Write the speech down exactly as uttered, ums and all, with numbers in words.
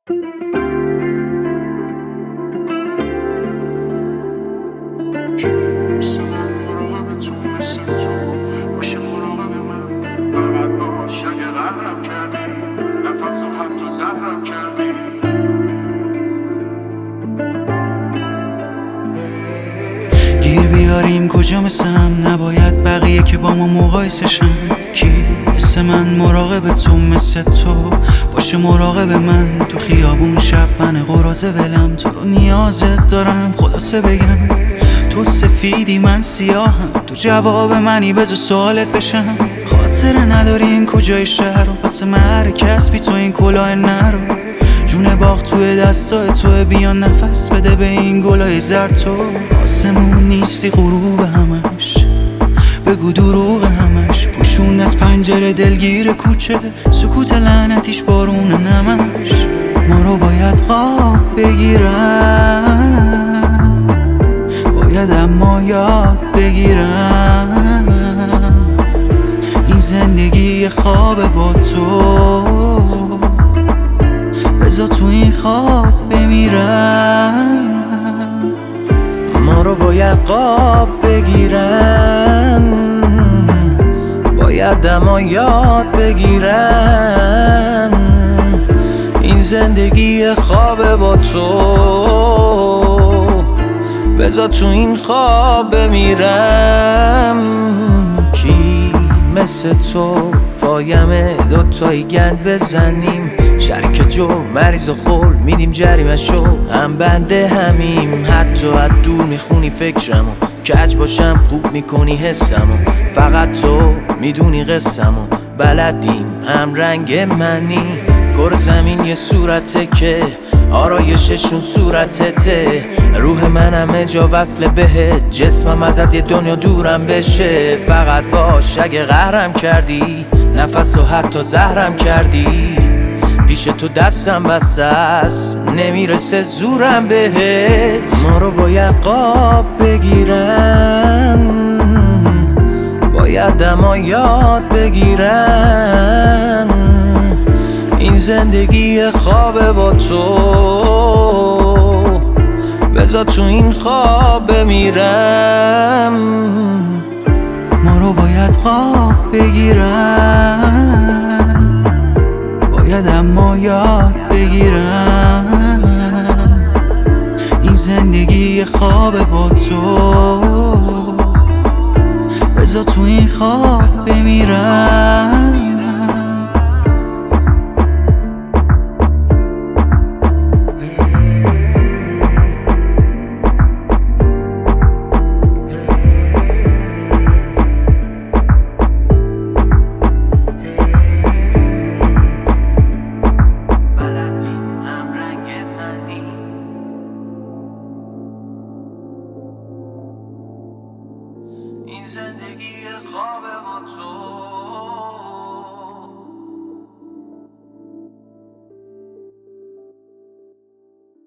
مثل من مراقب تو، مثل تو باشه مراقب من. فقط باش اگه قهرم کردی، نفس و حتی زهرم کردی. گیر بیاریم کجا مثلم، نباید بقیه که با ما مقایسه شن. کی مثل من مراقب تو، مثل تو باشه مراقب من. تو خیابون شب من قراضه ولم، تو رو نیازت دارم خلاصه بگم. تو سفیدی من سیاهم، تو جواب منی بذار سوالت بشم. خاطره نداریم کجای شهر و پس مهر کسبی تو این کلاه نرو. جون باغ توی دستای توی، بیان نفس بده به این گلای زرد. تو آسمون نیستی غروب همش، بگو دروغ همش. پوشون از پنجره دلگیر کوچه، سکوت لعنتیش بارون نمش. ما رو باید خواب بگیرن، باید اما یاد بگیرن. این زندگی خواب با تو، بذار تو این خواب بمیرن. ما رو باید خواب بگیرن، باید اما یاد بگیرن. این زندگی خواب با تو، بذار تو این خواب بمیرم. کی مثل تو فایمه دوتایی گند بزنیم. شریک جو مریض و خول میدیم جریمشو، هم بنده همیم. حتی از دور میخونی فکرمو، کج باشم خوب میکنی حسمو. فقط تو میدونی قصمو، بلدیم هم رنگ منی. کره زمین یه صورته که آرایششون صورتته. روح من همه جا وصل بهت، جسمم ازت یه دنیا دورم بشه. فقط باش اگه قهرم کردی، نفس و حتی زهرم کردی. پیش تو دستم بسته است، نمیرسه زورم بهت. ما رو باید خواب بگیرن، باید اما یاد بگیرن. این زندگی خواب با تو، بذار تو این خواب بمیرم. ما رو باید خواب بگیرن، باید اما یاد بگیرن. این زندگی خواب با تو، بذار تو این خواب بمیرن.